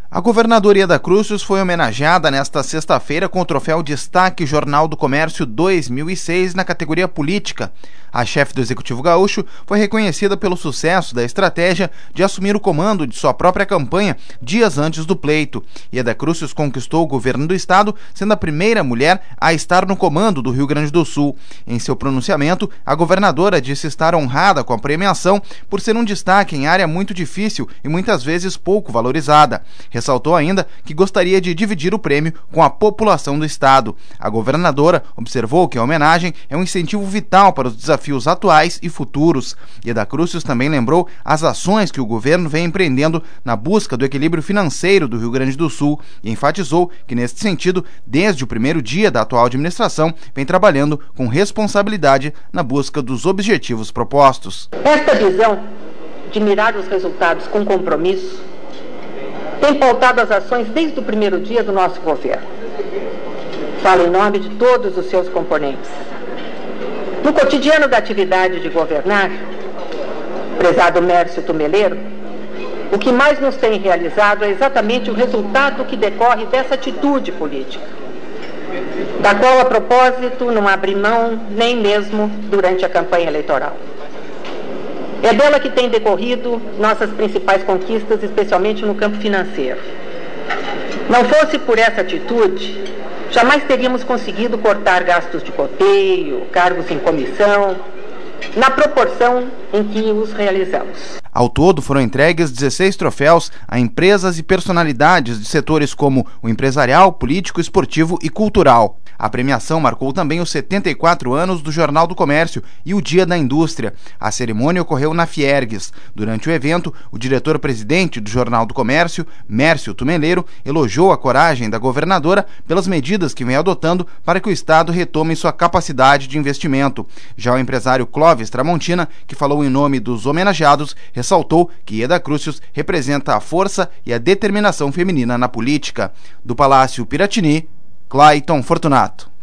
A governadora Ieda Crucius foi homenageada nesta sexta-feira com o troféu Destaque Jornal do Comércio 2006 na categoria Política. A chefe do Executivo Gaúcho foi reconhecida pelo sucesso da estratégia de assumir o comando de sua própria campanha dias antes do pleito. Ieda Crucius conquistou o governo do estado, sendo a primeira mulher a estar no comando do Rio Grande do Sul. Em seu pronunciamento, a governadora disse estar honrada com a premiação por ser um destaque em área muito difícil e muitas vezes pouco valorizada. Ressaltou ainda que gostaria de dividir o prêmio com a população do estado. A governadora observou que a homenagem é um incentivo vital para os desafios atuais e futuros. Ieda Crucius também lembrou as ações que o governo vem empreendendo na busca do equilíbrio financeiro do Rio Grande do Sul e enfatizou que, neste sentido, desde o primeiro dia da atual administração, vem trabalhando com responsabilidade na busca dos objetivos propostos. Esta visão de mirar os resultados com compromisso tem pautado as ações desde o primeiro dia do nosso governo. Falo em nome de todos os seus componentes. No cotidiano da atividade de governar, prezado Mércio Tumeleiro, o que mais nos tem realizado é exatamente o resultado que decorre dessa atitude política, da qual, a propósito, não abri mão nem mesmo durante a campanha eleitoral. É dela que tem decorrido nossas principais conquistas, especialmente no campo financeiro. Não fosse por essa atitude, jamais teríamos conseguido cortar gastos de custeio, cargos em comissão, na proporção em que os realizamos. Ao todo, foram entregues 16 troféus a empresas e personalidades de setores como o empresarial, político, esportivo e cultural. A premiação marcou também os 74 anos do Jornal do Comércio e o Dia da Indústria. A cerimônia ocorreu na Fiergues. Durante o evento, o diretor-presidente do Jornal do Comércio, Mércio Tumeleiro, elogiou a coragem da governadora pelas medidas que vem adotando para que o Estado retome sua capacidade de investimento. Já o empresário Clóvis Tramontina, que falou em nome dos homenageados, ressaltou que Ieda Crucius representa a força e a determinação feminina na política. Do Palácio Piratini, Clayton Fortunato.